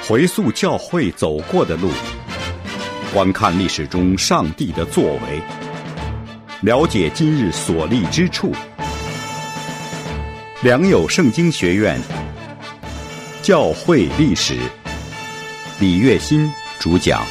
回溯教会走过的路，观看历史中上帝的作为，了解今日所立之处。良友圣经学院教会历史，李月新主讲。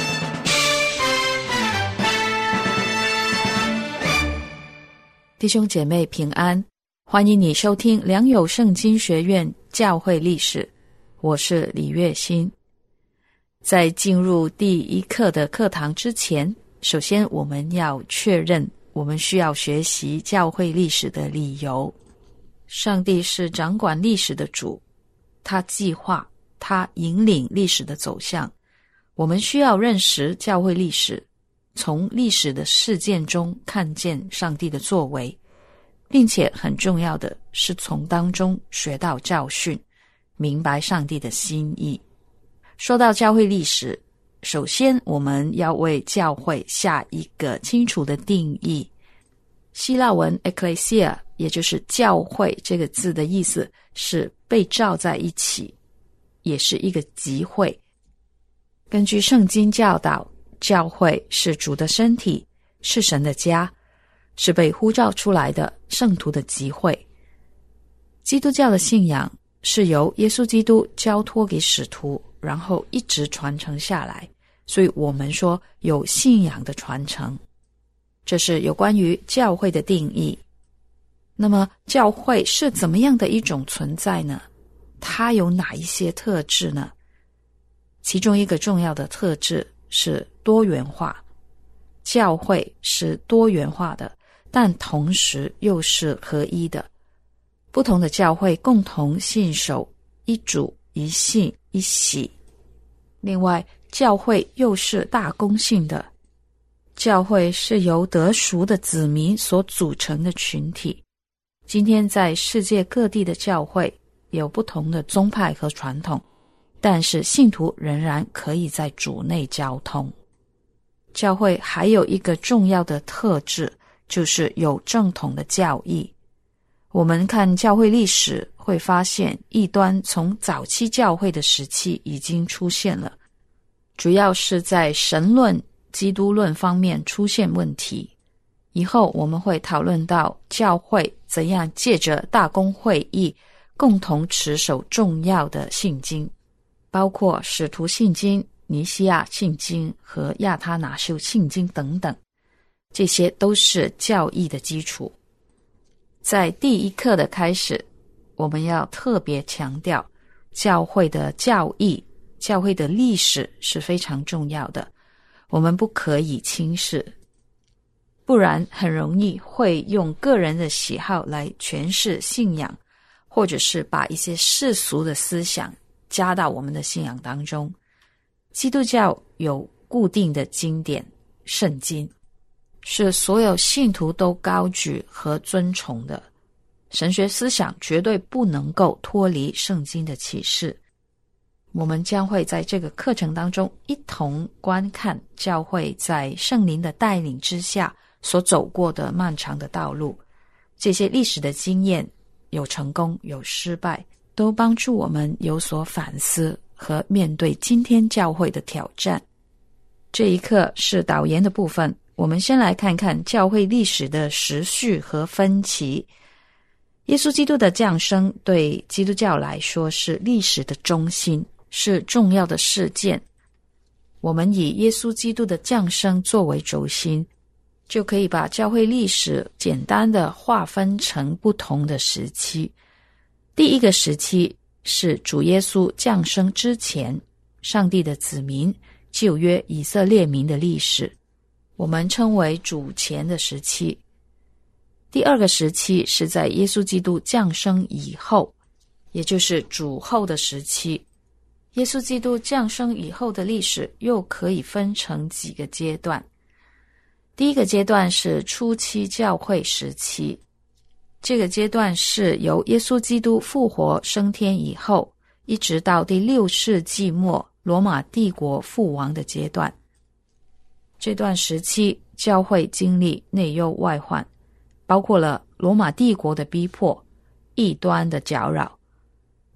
弟兄姐妹平安，欢迎你收听良友圣经学院教会历史，我是李月新。在进入第一课的课堂之前，首先我们要确认我们需要学习教会历史的理由。上帝是掌管历史的主，他计划，他引领历史的走向。我们需要认识教会历史，从历史的事件中看见上帝的作为，并且很重要的是从当中学到教训，明白上帝的心意。说到教会历史，首先我们要为教会下一个清楚的定义。希腊文 ecclesia 也就是教会这个字的意思是被罩在一起，也是一个集会。根据圣经教导，教会是主的身体，是神的家，是被呼召出来的圣徒的集会。基督教的信仰是由耶稣基督交托给使徒，然后一直传承下来，所以我们说有信仰的传承。这是有关于教会的定义。那么教会是怎么样的一种存在呢？它有哪一些特质呢？其中一个重要的特质是多元化。教会是多元化的，但同时又是合一的。不同的教会共同信守一主一信一洗。另外，教会又是大公性的。教会是由得赎的子民所组成的群体。今天在世界各地的教会有不同的宗派和传统，但是信徒仍然可以在主内交通。教会还有一个重要的特质，就是有正统的教义。我们看教会历史会发现，异端从早期教会的时期已经出现了，主要是在神论、基督论方面出现问题。以后我们会讨论到教会怎样借着大公会议共同持守重要的信经，包括使徒信经、尼西亚信经和亚他拿修信经等等，这些都是教义的基础。在第一课的开始，我们要特别强调教会的教义、教会的历史是非常重要的，我们不可以轻视，不然很容易会用个人的喜好来诠释信仰，或者是把一些世俗的思想加到我们的信仰当中。基督教有固定的经典，圣经是所有信徒都高举和尊崇的。神学思想绝对不能够脱离圣经的启示。我们将会在这个课程当中一同观看教会在圣灵的带领之下所走过的漫长的道路。这些历史的经验有成功有失败，都帮助我们有所反思和面对今天教会的挑战。这一课是导言的部分，我们先来看看教会历史的时序和分歧。耶稣基督的降生对基督教来说是历史的中心，是重要的事件。我们以耶稣基督的降生作为轴心，就可以把教会历史简单的划分成不同的时期。第一个时期是主耶稣降生之前，上帝的子民，旧约以色列民的历史，我们称为主前的时期。第二个时期是在耶稣基督降生以后，也就是主后的时期。耶稣基督降生以后的历史又可以分成几个阶段。第一个阶段是初期教会时期，这个阶段是由耶稣基督复活升天以后，一直到第6世纪末罗马帝国覆亡的阶段。这段时期教会经历内忧外患，包括了罗马帝国的逼迫、异端的搅扰，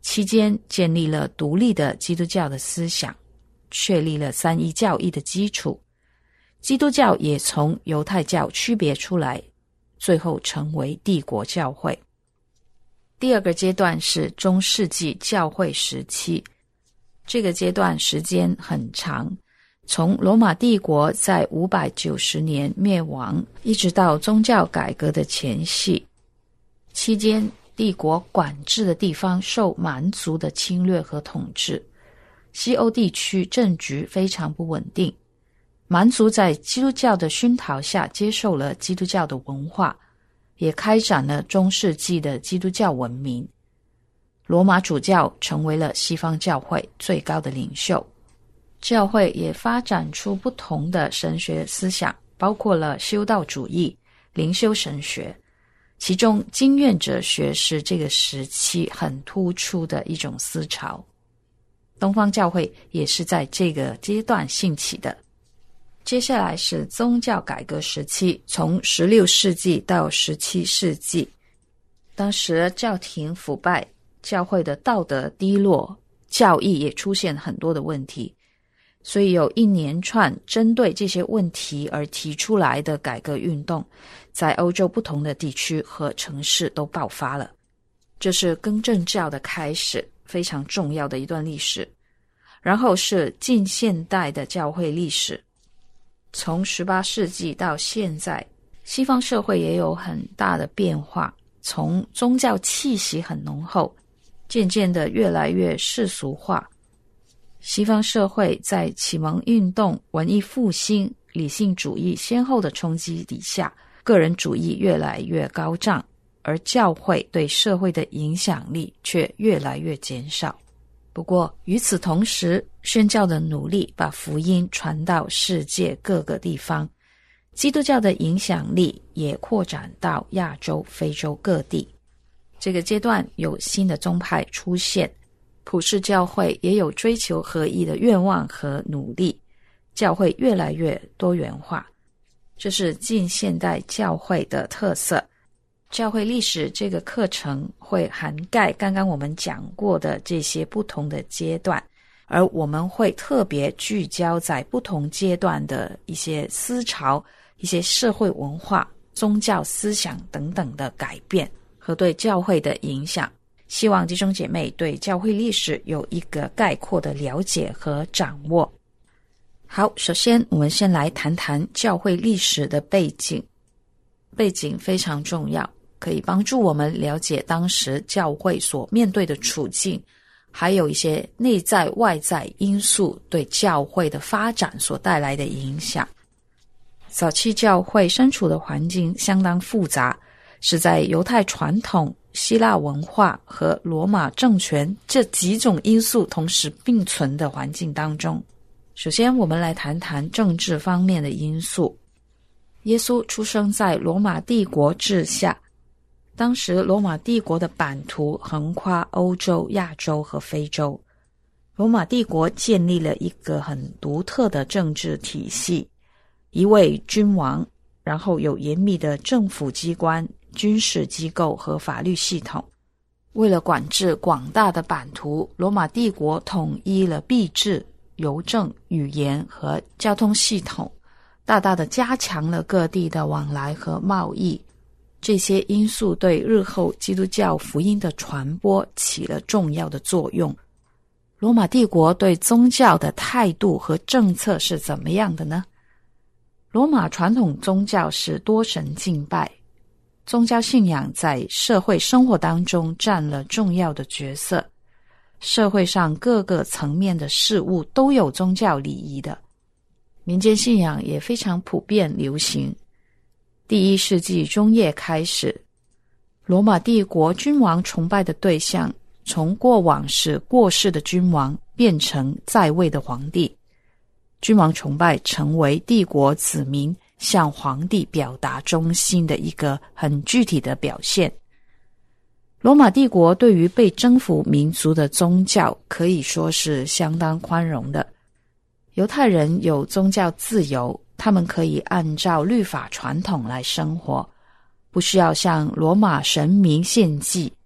期间建立了独立的基督教的思想，确立了三一教义的基础。基督教也从犹太教区别出来，最后成为帝国教会。第二个阶段是中世纪教会时期，这个阶段时间很长，从罗马帝国在590年灭亡，一直到宗教改革的前夕。期间，帝国管制的地方受蛮族的侵略和统治，西欧地区政局非常不稳定。蛮族在基督教的熏陶下接受了基督教的文化，也开展了中世纪的基督教文明。罗马主教成为了西方教会最高的领袖。教会也发展出不同的神学思想，包括了修道主义、灵修神学，其中经验哲学是这个时期很突出的一种思潮。东方教会也是在这个阶段兴起的。接下来是宗教改革时期，从16世纪到17世纪。当时教廷腐败，教会的道德低落，教义也出现很多的问题，所以有一连串针对这些问题而提出来的改革运动，在欧洲不同的地区和城市都爆发了。这是更正教的开始，非常重要的一段历史。然后是近现代的教会历史，从18世纪到现在，西方社会也有很大的变化，从宗教气息很浓厚，渐渐的越来越世俗化。西方社会在启蒙运动、文艺复兴、理性主义先后的冲击底下，个人主义越来越高涨，而教会对社会的影响力却越来越减少。不过与此同时，宣教的努力把福音传到世界各个地方，基督教的影响力也扩展到亚洲、非洲各地。这个阶段有新的宗派出现，普世教会也有追求合一的愿望和努力，教会越来越多元化。这是近现代教会的特色。教会历史这个课程会涵盖刚刚我们讲过的这些不同的阶段，而我们会特别聚焦在不同阶段的一些思潮、一些社会文化、宗教思想等等的改变和对教会的影响。希望弟兄姐妹对教会历史有一个概括的了解和掌握。好，首先我们先来谈谈教会历史的背景。背景非常重要，可以帮助我们了解当时教会所面对的处境，还有一些内在外在因素对教会的发展所带来的影响。早期教会身处的环境相当复杂，是在犹太传统、希腊文化和罗马政权这几种因素同时并存的环境当中。首先我们来谈谈政治方面的因素。耶稣出生在罗马帝国治下，当时罗马帝国的版图横跨欧洲、亚洲和非洲。罗马帝国建立了一个很独特的政治体系，一位君王，然后有严密的政府机关、军事机构和法律系统。为了管制广大的版图，罗马帝国统一了币制、邮政、语言和交通系统，大大的加强了各地的往来和贸易。这些因素对日后基督教福音的传播起了重要的作用。罗马帝国对宗教的态度和政策是怎么样的呢？罗马传统宗教是多神敬拜，宗教信仰在社会生活当中占了重要的角色。社会上各个层面的事物都有宗教礼仪的，民间信仰也非常普遍流行。第1世纪中叶开始，罗马帝国君王崇拜的对象从过往是过世的君王变成在位的皇帝。君王崇拜成为帝国子民向皇帝表达忠心的一个很具体的表现。罗马帝国对于被征服民族的宗教可以说是相当宽容的。犹太人有宗教自由，他们可以按照律法传统来生活，不需要向罗马神明献祭。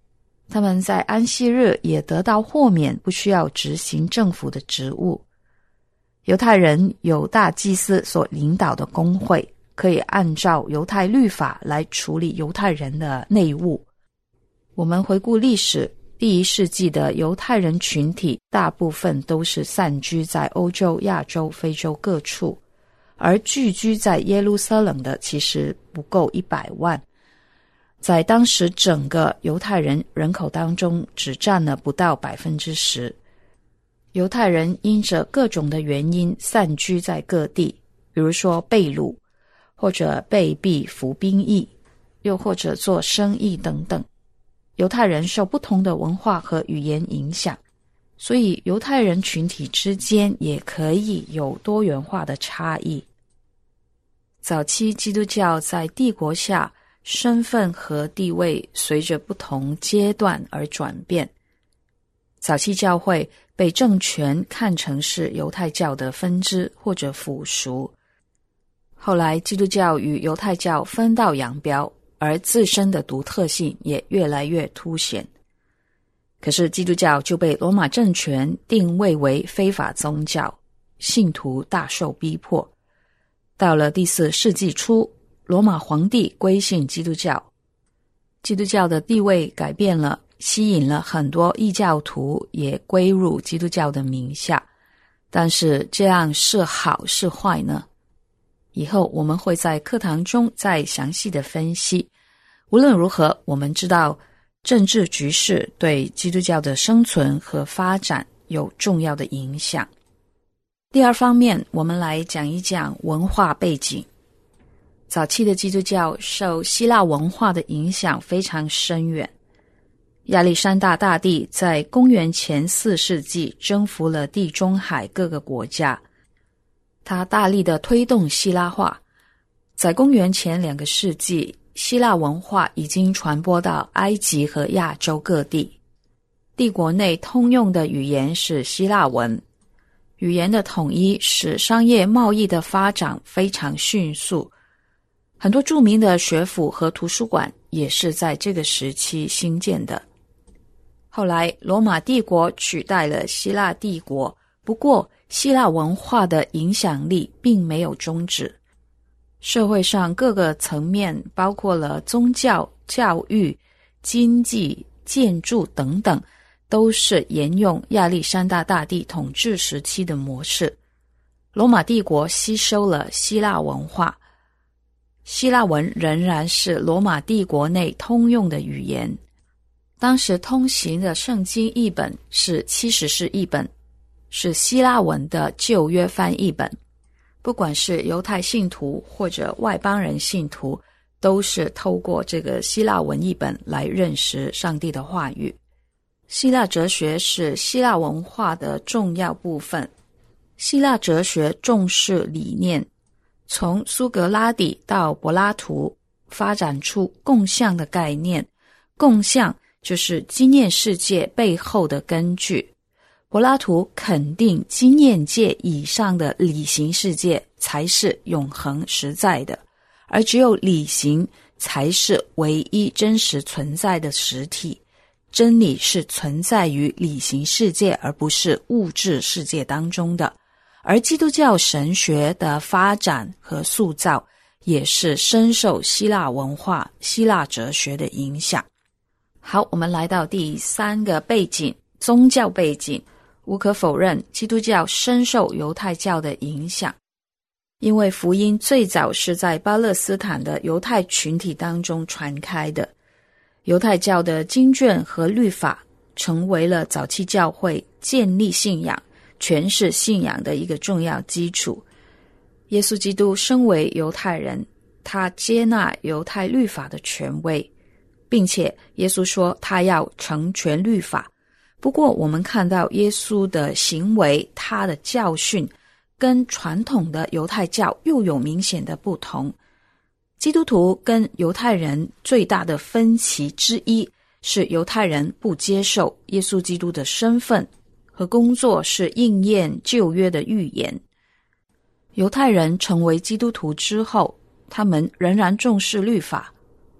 他们在安息日也得到豁免，不需要执行政府的职务。犹太人有大祭司所领导的公会，可以按照犹太律法来处理犹太人的内务。我们回顾历史，第1世纪的犹太人群体大部分都是散居在欧洲、亚洲、非洲各处，而聚居在耶路撒冷的其实不够100万。在当时整个犹太人人口当中只占了不到 10%。 犹太人因着各种的原因散居在各地，比如说被掳，或者被逼服兵役，又或者做生意等等。犹太人受不同的文化和语言影响，所以犹太人群体之间也可以有多元化的差异。早期基督教在帝国下，身份和地位随着不同阶段而转变。早期教会被政权看成是犹太教的分支或者附属，后来基督教与犹太教分道扬镳，而自身的独特性也越来越凸显。可是基督教就被罗马政权定位为非法宗教，信徒大受逼迫。到了第4世纪初，罗马皇帝归信基督教，基督教的地位改变了，吸引了很多异教徒也归入基督教的名下。但是这样是好是坏呢？以后我们会在课堂中再详细的分析。无论如何，我们知道政治局势对基督教的生存和发展有重要的影响。第二方面，我们来讲一讲文化背景。早期的基督教受希腊文化的影响非常深远。亚历山大大帝在公元前4世纪征服了地中海各个国家，他大力的推动希腊化。在公元前2个世纪，希腊文化已经传播到埃及和亚洲各地。帝国内通用的语言是希腊文，语言的统一使商业贸易的发展非常迅速。很多著名的学府和图书馆也是在这个时期兴建的。后来罗马帝国取代了希腊帝国，不过希腊文化的影响力并没有终止。社会上各个层面，包括了宗教、教育、经济、建筑等等，都是沿用亚历山大大帝统治时期的模式。罗马帝国吸收了希腊文化，希腊文仍然是罗马帝国内通用的语言。当时通行的圣经译本是70士译本，是希腊文的旧约翻译本。不管是犹太信徒或者外邦人信徒，都是透过这个希腊文译本来认识上帝的话语。希腊哲学是希腊文化的重要部分。希腊哲学重视理念，从苏格拉底到柏拉图发展出共相的概念。共相就是经验世界背后的根据。柏拉图肯定经验界以上的理性世界才是永恒实在的，而只有理性才是唯一真实存在的实体。真理是存在于理性世界，而不是物质世界当中的。而基督教神学的发展和塑造也是深受希腊文化、希腊哲学的影响。好，我们来到第3个背景，宗教背景。无可否认，基督教深受犹太教的影响，因为福音最早是在巴勒斯坦的犹太群体当中传开的。犹太教的经卷和律法成为了早期教会建立信仰、诠释信仰的一个重要基础。耶稣基督身为犹太人，他接纳犹太律法的权威，并且耶稣说他要成全律法。不过我们看到耶稣的行为，他的教训跟传统的犹太教又有明显的不同。基督徒跟犹太人最大的分歧之一是，犹太人不接受耶稣基督的身份和工作是应验旧约的预言。犹太人成为基督徒之后，他们仍然重视律法，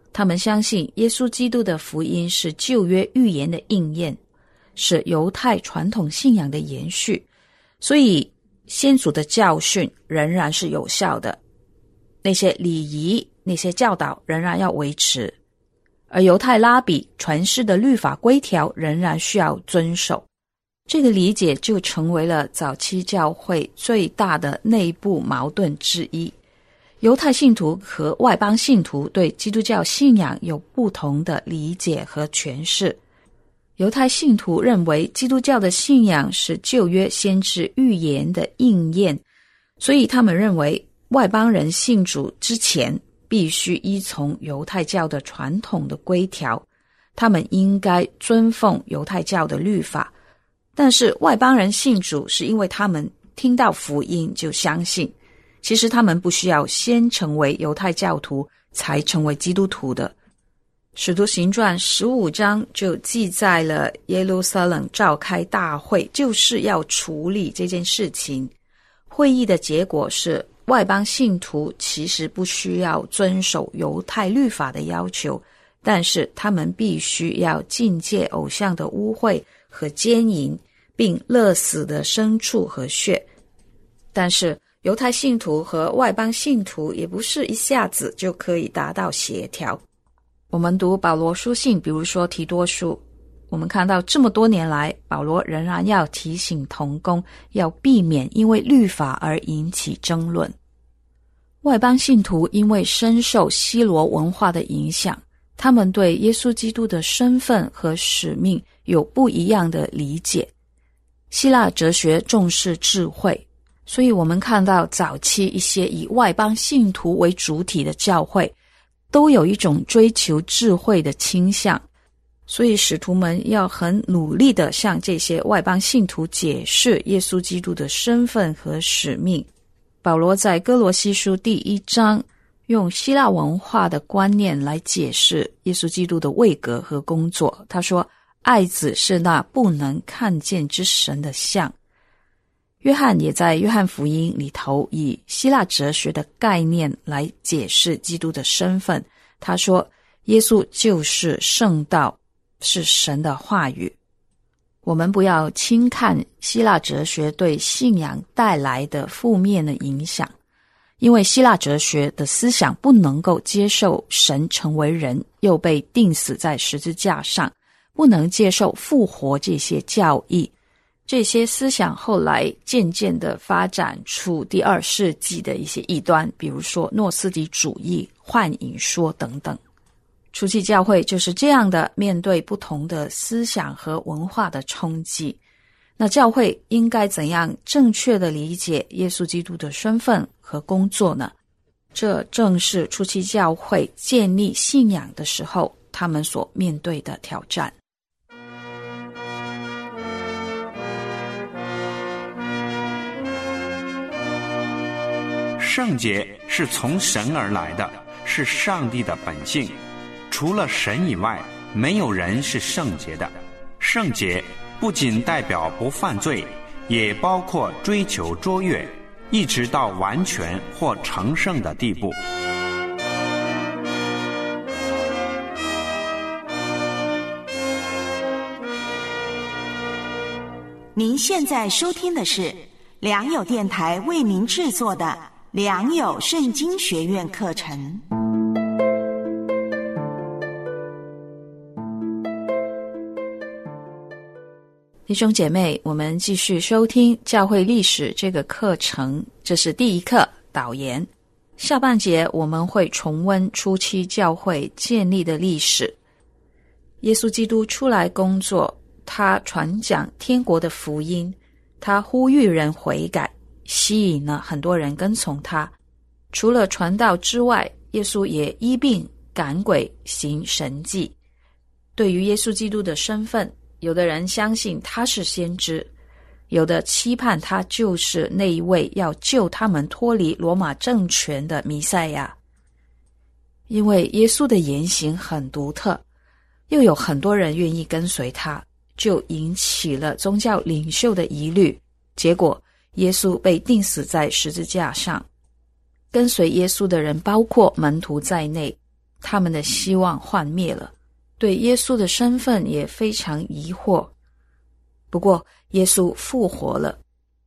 他们相信耶稣基督的福音是旧约预言的应验，是犹太传统信仰的延续，所以先祖的教训仍然是有效的，那些礼仪、那些教导仍然要维持，而犹太拉比传世的律法规条仍然需要遵守。这个理解就成为了早期教会最大的内部矛盾之一。犹太信徒和外邦信徒对基督教信仰有不同的理解和诠释。犹太信徒认为基督教的信仰是旧约先知预言的应验，所以他们认为外邦人信主之前必须依从犹太教的传统的规条，他们应该遵奉犹太教的律法。但是外邦人信主是因为他们听到福音就相信，其实他们不需要先成为犹太教徒才成为基督徒的。使徒行传15章就记载了耶路撒冷召开大会，就是要处理这件事情。会议的结果是外邦信徒其实不需要遵守犹太律法的要求，但是他们必须要禁戒偶像的污秽和奸淫，并勒死的牲畜和血。但是犹太信徒和外邦信徒也不是一下子就可以达到协调。我们读保罗书信，比如说提多书，我们看到这么多年来，保罗仍然要提醒同工，要避免因为律法而引起争论。外邦信徒因为深受希罗文化的影响，他们对耶稣基督的身份和使命有不一样的理解。希腊哲学重视智慧，所以我们看到早期一些以外邦信徒为主体的教会都有一种追求智慧的倾向，所以使徒们要很努力地向这些外邦信徒解释耶稣基督的身份和使命。保罗在哥罗西书第1章用希腊文化的观念来解释耶稣基督的位格和工作。他说，爱子是那不能看见之神的像。约翰也在约翰福音里头以希腊哲学的概念来解释基督的身份。他说，耶稣就是圣道，是神的话语。我们不要轻看希腊哲学对信仰带来的负面的影响，因为希腊哲学的思想不能够接受神成为人，又被钉死在十字架上，不能接受复活这些教义。这些思想后来渐渐地发展出第2世纪的一些异端，比如说诺斯底主义、幻影说等等。初期教会就是这样的，面对不同的思想和文化的冲击。那教会应该怎样正确地理解耶稣基督的身份和工作呢？这正是初期教会建立信仰的时候他们所面对的挑战。 圣洁是从神而来的，是上帝的本性。除了神以外，没有人是圣洁的。圣洁不仅代表不犯罪，也包括追求卓越，一直到完全或成圣的地步。 您现在收听的是良友电台为您制作的良友圣经学院课程。 弟兄姐妹，我们继续收听教会历史这个课程，这是第1课导言。下半节我们会重温初期教会建立的历史。耶稣基督出来工作，他传讲天国的福音，他呼吁人悔改，吸引了很多人跟从他。除了传道之外，耶稣也医病赶鬼行神迹。对于耶稣基督的身份，有的人相信他是先知，有的期盼他就是那一位要救他们脱离罗马政权的弥赛亚。因为耶稣的言行很独特，又有很多人愿意跟随他，就引起了宗教领袖的疑虑。结果耶稣被钉死在十字架上。跟随耶稣的人包括门徒在内， 他们的希望幻灭了，对耶稣的身份也非常疑惑。不过耶稣复活了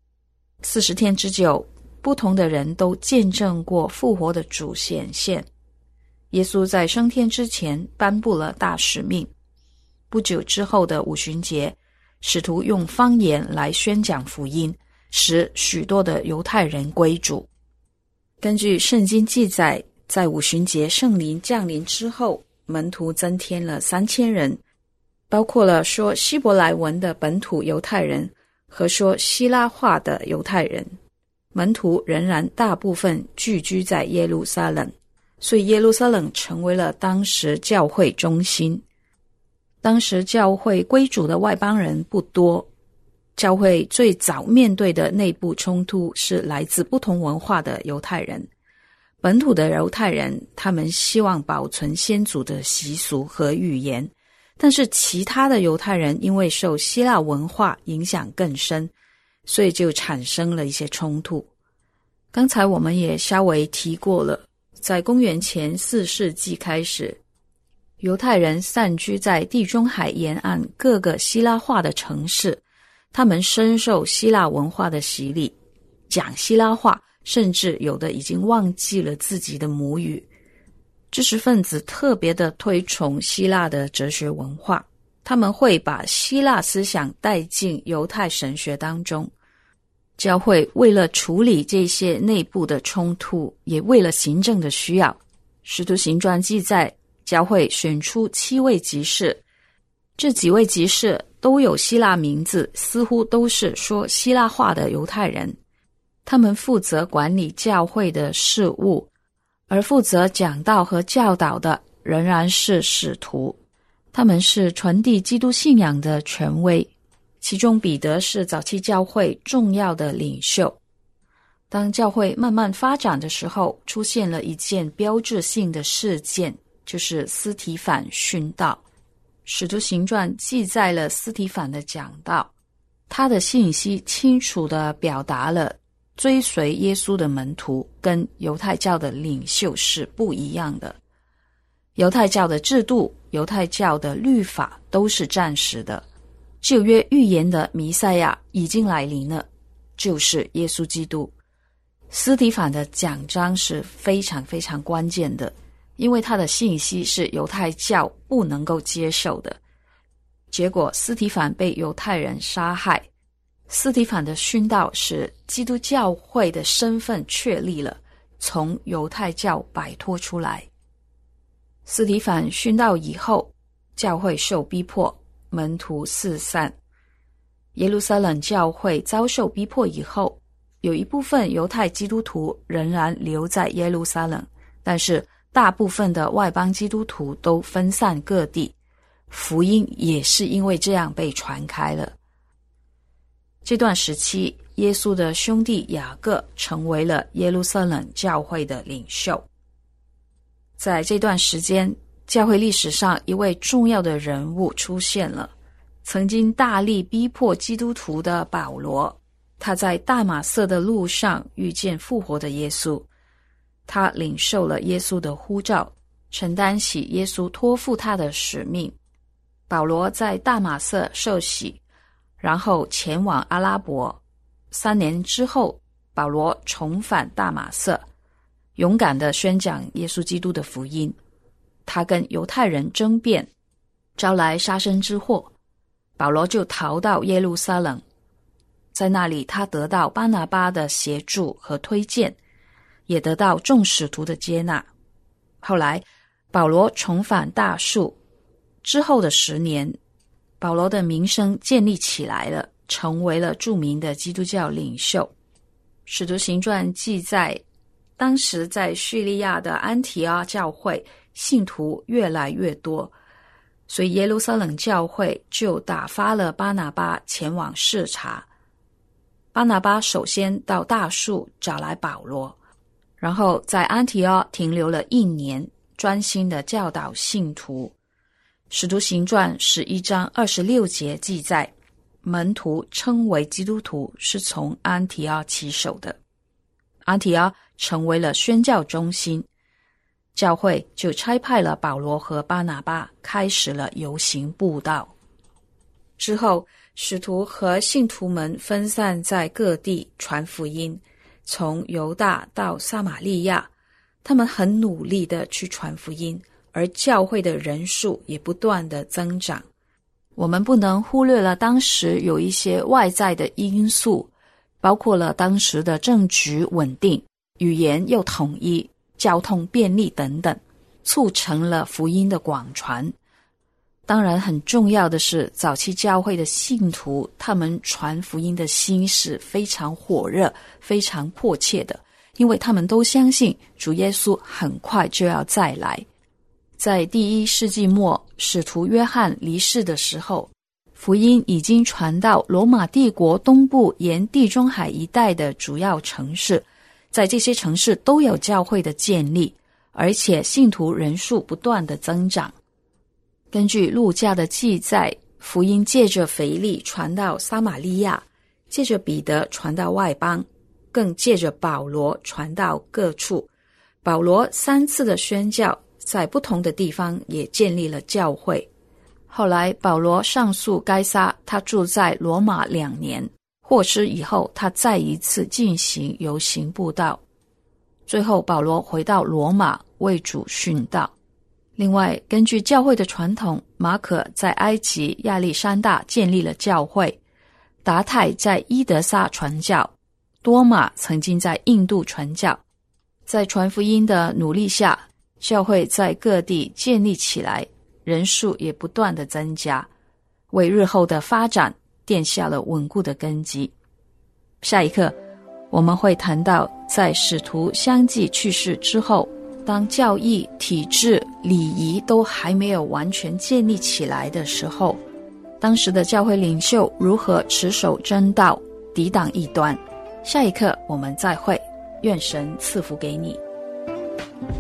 ，40天之久，不同的人都见证过复活的主显现。耶稣在升天之前颁布了大使命，不久之后的五旬节，使徒用方言来宣讲福音，使许多的犹太人归主。根据圣经记载，在五旬节圣灵降临之后，门徒增添了3000人，包括了说希伯来文的本土犹太人和说希腊话的犹太人。门徒仍然大部分聚居在耶路撒冷，所以耶路撒冷成为了当时教会中心。当时教会归主的外邦人不多，教会最早面对的内部冲突是来自不同文化的犹太人。本土的犹太人，他们希望保存先祖的习俗和语言，但是其他的犹太人因为受希腊文化影响更深，所以就产生了一些冲突。刚才我们也稍微提过了，在公元前4世纪开始，犹太人散居在地中海沿岸各个希腊化的城市，他们深受希腊文化的洗礼，讲希腊话，甚至有的已经忘记了自己的母语。知识分子特别的推崇希腊的哲学文化，他们会把希腊思想带进犹太神学当中。教会为了处理这些内部的冲突，也为了行政的需要，使徒行传记载，教会选出7位执事，这几位执事都有希腊名字，似乎都是说希腊话的犹太人。他们负责管理教会的事务，而负责讲道和教导的仍然是使徒，他们是传递基督信仰的权威。其中彼得是早期教会重要的领袖。当教会慢慢发展的时候，出现了一件标志性的事件，就是司提反殉道。使徒行传记载了司提反的讲道，他的信息清楚地表达了追随耶稣的门徒跟犹太教的领袖是不一样的。犹太教的制度、犹太教的律法都是暂时的，旧约预言的弥赛亚已经来临了，就是耶稣基督。司提反的讲章是非常非常关键的，因为他的信息是犹太教不能够接受的。结果司提反被犹太人杀害，司提反的殉道使基督教会的身份确立了，从犹太教摆脱出来。司提反殉道以后，教会受逼迫，门徒四散。耶路撒冷教会遭受逼迫以后，有一部分犹太基督徒仍然留在耶路撒冷，但是大部分的外邦基督徒都分散各地，福音也是因为这样被传开了。这段时期，耶稣的兄弟雅各成为了耶路撒冷教会的领袖。在这段时间，教会历史上一位重要的人物出现了，曾经大力逼迫基督徒的保罗。他在大马色的路上遇见复活的耶稣，他领受了耶稣的呼召，承担起耶稣托付他的使命。保罗在大马色受洗，然后前往阿拉伯。3年之后，保罗重返大马色，勇敢地宣讲耶稣基督的福音。他跟犹太人争辩，招来杀身之祸。保罗就逃到耶路撒冷，在那里他得到巴拿巴的协助和推荐，也得到众使徒的接纳。后来保罗重返大数，之后的10年，保罗的名声建立起来了，成为了著名的基督教领袖。使徒行传记载，当时在叙利亚的安提阿教会信徒越来越多，所以耶路撒冷教会就打发了巴拿巴前往视察。巴拿巴首先到大数找来保罗，然后在安提阿停留了1年，专心的教导信徒。使徒行传11章26节记载，门徒称为基督徒是从安提阿起手的。安提阿成为了宣教中心。 教会就差派了保罗和巴拿巴，开始了游行布道。之后，使徒和信徒们分散在各地传福音，从犹大到撒玛利亚，他们很努力地去传福音，而教会的人数也不断地增长。我们不能忽略了当时有一些外在的因素，包括了当时的政局稳定、语言又统一、交通便利等等，促成了福音的广传。当然很重要的是，早期教会的信徒，他们传福音的心是非常火热、非常迫切的，因为他们都相信主耶稣很快就要再来。在第1世纪末，使徒约翰离世的时候，福音已经传到罗马帝国东部沿地中海一带的主要城市，在这些城市都有教会的建立，而且信徒人数不断的增长。根据路加的记载，福音借着腓利传到撒玛利亚，借着彼得传到外邦，更借着保罗传到各处。保罗3次的宣教，在不同的地方也建立了教会。后来保罗上诉该撒，他住在罗马2年，获释以后，他再一次进行游行布道。最后保罗回到罗马为主殉道。另外，根据教会的传统，马可在埃及亚历山大建立了教会，达太在伊德萨传教，多马曾经在印度传教。在传福音的努力下，教会在各地建立起来，人数也不断的增加，为日后的发展奠下了稳固的根基。下一课我们会谈到，在使徒相继去世之后，当教义、体制、礼仪都还没有完全建立起来的时候，当时的教会领袖如何持守真道，抵挡异端。下一课我们再会，愿神赐福给你。